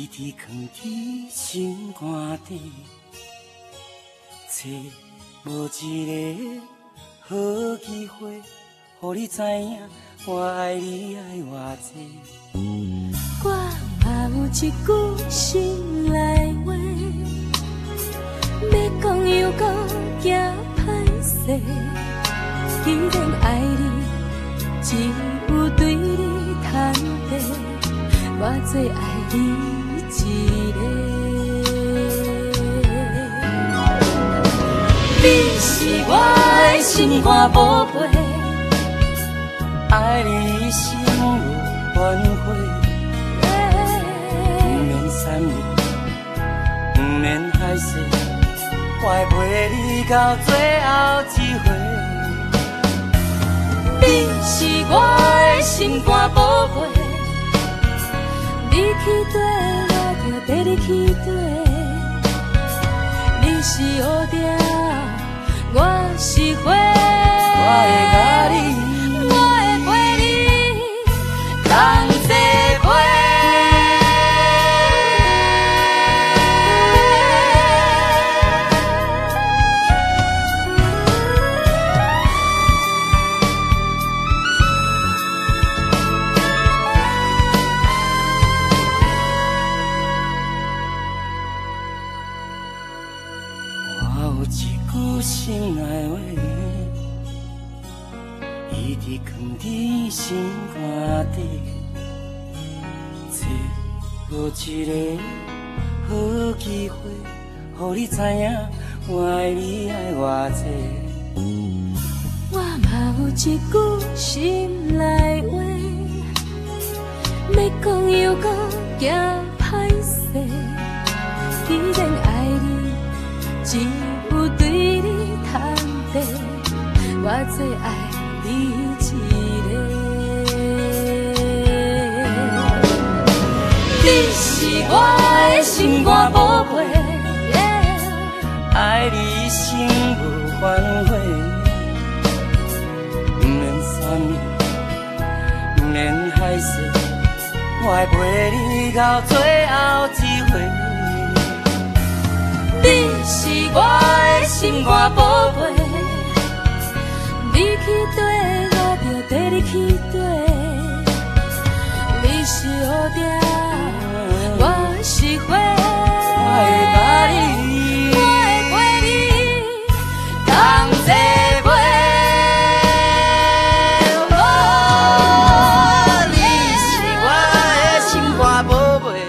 直藏伫心肝底，找无一个好机会，予你知影我爱你爱偌济。 我嘛有一句心内话，要讲又讲惊歹势，既然爱你，只有对你坦白，我最爱你一个。你是我的心肝宝贝， 爱你一生有关怀，不免三年，不免海誓，我会陪你到最后一回。 你是我的心肝宝贝，你去对，我就跟你去对。你是乌蝶，我是花， 我会甲你， 我会陪你同齐飞。 我有一句心内话，一直藏伫心肝底，找无一个好机会，予你知影我爱你爱偌济。 我嘛有一句心内话，要讲又讲惊歹势，既然爱你，只有对你坦白，我最爱你一个。你是我的心肝宝贝， 爱你一生无反悔，不免三年，不免海誓，我会陪你到最后一回。 你是我的心肝宝贝，你去对，我就跟你去对。你是乌蝶，我是花， 我会甲你， 我会陪你同齐飞。 你是我的心肝宝贝，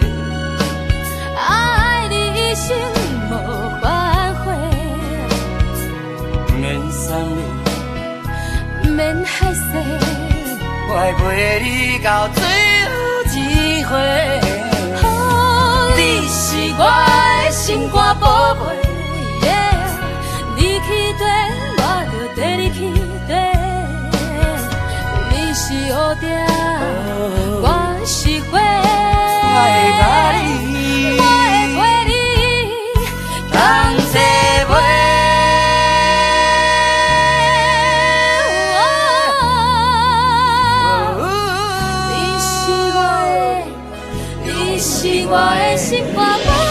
爱你一生无反悔， 不免三年， 不免海誓， 我会陪你到最后一回。 你是我的心肝宝贝，你去对，我就跟你去对。你是乌蝶，我是花， 我会甲你， 我会陪你同齐飞。你是我的心肝宝贝。